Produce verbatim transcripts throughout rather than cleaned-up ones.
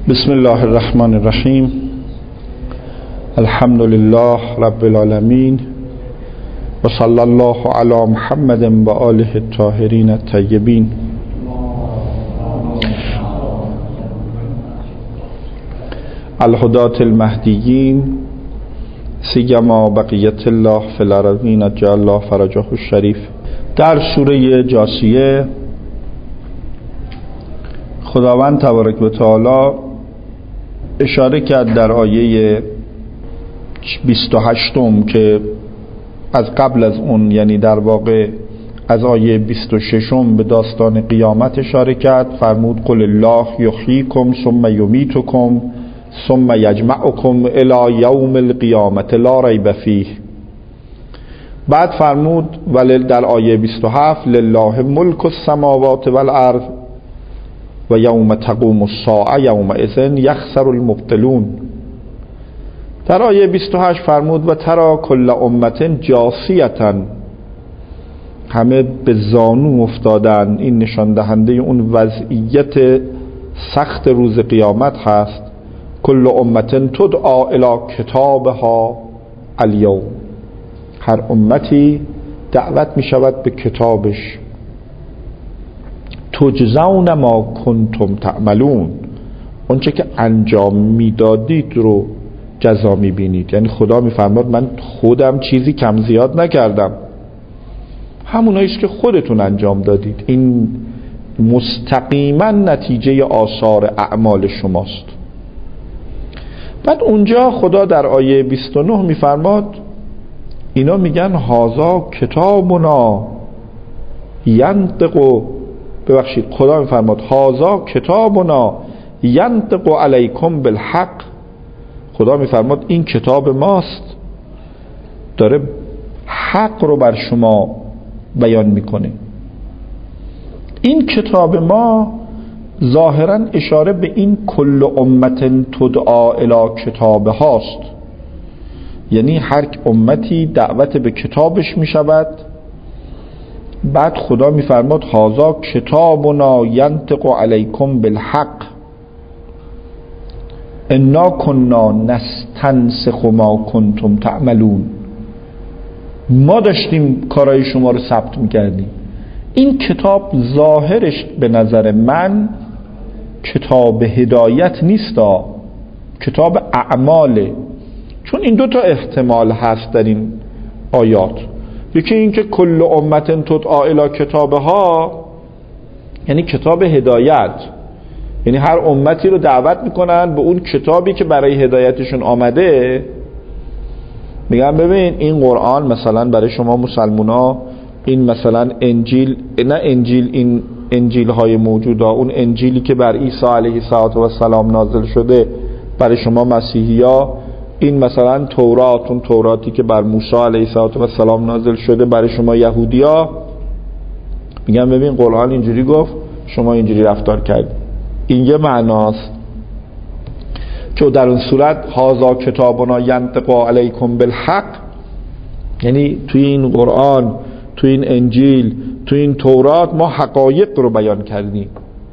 بسم الله الرحمن الرحیم. الحمد لله رب العالمین و صلی الله علی محمد و آله الطاهرین الطیبین. الهداة المهدیین سیما بقیت الله فی الارضین اجل الله فرجه الشریف. در سوره جاثیه خداوند تبارک و تعالی اشاره کرد در آیه بیست و هشت که از قبل از اون، یعنی در واقع از آیه بیست و شش به داستان قیامت اشاره کرد. فرمود قل الله یحییکم ثم یمیتکم ثم یجمعکم الی یوم القیامة لا ریب فیه. بعد فرمود ولی در آیه بیست و هفت لله ملک السماوات والارض و یوم تقوم الساعه یومئذ یخسر المبطلون. در آیه بیست و هشت فرمود و ترى کل امة جاثیة، همه به زانو افتادن. این نشان دهنده اون وضعیت سخت روز قیامت هست. کل امة تدعى الی کتابها الیوم، هر امتی دعوت می شود به کتابش. تجزون ما کنتم تعملون، اونچه که انجام میدادید رو جزا میبینید. یعنی خدا میفرماد من خودم چیزی کم زیاد نکردم، همونایی است که خودتون انجام دادید. این مستقیما نتیجه آثار اعمال شماست. بعد اونجا خدا در آیه بیست و نه میفرماد اینا میگن هازا کتابنا ینطق، ببخشید خدا میفرماد هازا کتابنا ینطق علیکم بالحق. خدا میفرماد این کتاب ماست، داره حق رو بر شما بیان میکنه. این کتاب ما ظاهرا اشاره به این کل امت تدعا الی کتاب هاست، یعنی هر امتی دعوت به کتابش میشود. بعد خدا میفرماد هازا کتابنا ینطق علیکم بالحق انا کنا نستنسخ ما کنتم تعملون. ما داشتیم کارهای شما رو ثبت میکردیم. این کتاب ظاهرش به نظر من کتاب هدایت نیست، کتاب اعماله. چون این دو تا احتمال هست در این آیات. یکی این که کل امت تدعا الی کتابها یعنی کتاب هدایت، یعنی هر امتی رو دعوت میکنن به اون کتابی که برای هدایتشون آمده. میگن ببین این قرآن مثلا برای شما مسلمونا، این مثلا انجیل، نه انجیل این انجیل های موجوده، اون انجیلی که بر عیسی علیه السلام نازل شده برای شما مسیحی ها، این مثلا تورات، اون توراتی که بر موسی علیه السلام نازل شده برای شما یهودی ها. میگن ببین قرآن اینجوری گفت، شما اینجوری رفتار کرد. این یه معناست که در اون صورت هازا کتابنا ینطق علیکم بالحق، یعنی توی این قرآن، توی این انجیل، توی این تورات ما حقایق رو بیان کردیم.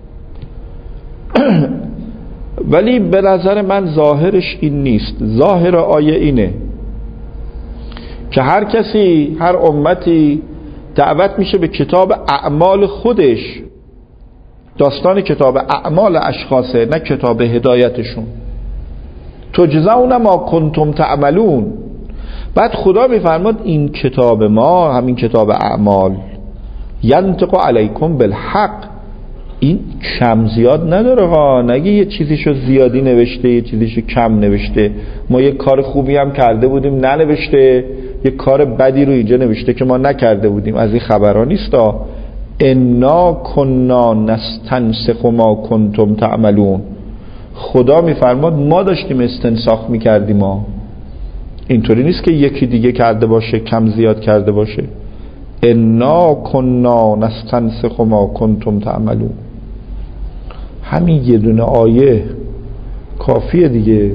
ولی به نظر من ظاهرش این نیست. ظاهر آیه اینه که هر کسی، هر امتی دعوت میشه به کتاب اعمال خودش. داستان کتاب اعمال اشخاصه، نه کتاب هدایتشون. تجزون ما کنتم تعملون. بعد خدا میفرماد این کتاب ما، همین کتاب اعمال، ینطق علیکم بالحق، این کم زیاد نداره ها. نگه یه چیزیشو زیادی نوشته، یه چیزیشو کم نوشته. ما یه کار خوبی هم کرده بودیم ننوشته، یه کار بدی رو اینجا نوشته که ما نکرده بودیم. از این خبرها نیستا. انا کنا نستنسخ ما کنتم تعملون. خدا میفرماد ما داشتیم استنساخ میکردیم. ما اینطوری نیست که یکی دیگه کرده باشه، کم زیاد کرده باشه. انا کنا نستنسخ ما کنتم تعملون. همین یه دونه آیه کافیه دیگه.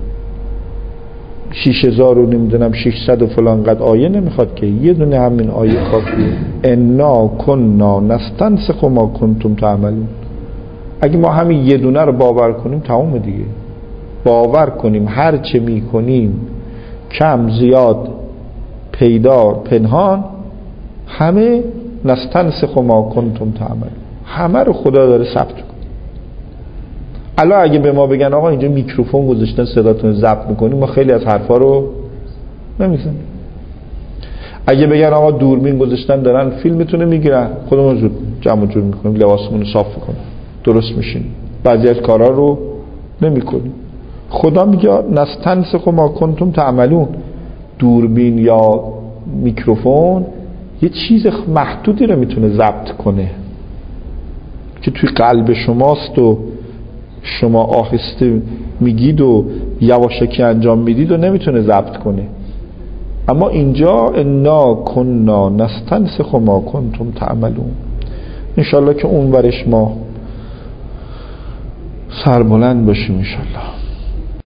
شیش هزار و نمیدونم ششصد و فلان قد آیه نمیخواد که، یه دونه همین آیه کافیه. انا کنا نستنسخ ما کنتم تعملون. اگه ما همین یه دونه رو باور کنیم تمام دیگه. باور کنیم هر چه می کنیم کم زیاد پیدا پنهان همه نستنسخ ما کنتم تعملون، همه رو خدا داره ثبت کنه. الان اگه به ما بگن آقا اینجا میکروفون گذاشتن صداتون ضبط میکنیم، ما خیلی از حرفا رو نمیزنیم. اگه بگن آقا دوربین گذاشتن دارن فیلمتونه میگیرن، خودمون زود جمع جور میکنیم، لباسمون رو صاف میکنیم، درست میشیم. بعضی از کارا رو نمیکنیم. خدا میگه نستنسخ ما کنتم تعملون. دوربین یا میکروفون یه چیز محدودی رو میتونه ضبط کنه که توی قلب شماست و شما آهسته میگید و یواشکی انجام میدید و نمیتونه ضبط کنه. اما اینجا انا کنا نستنسخ ما کنتم تعملون. انشالله که اون ورش ما سربلند باشیم انشالله.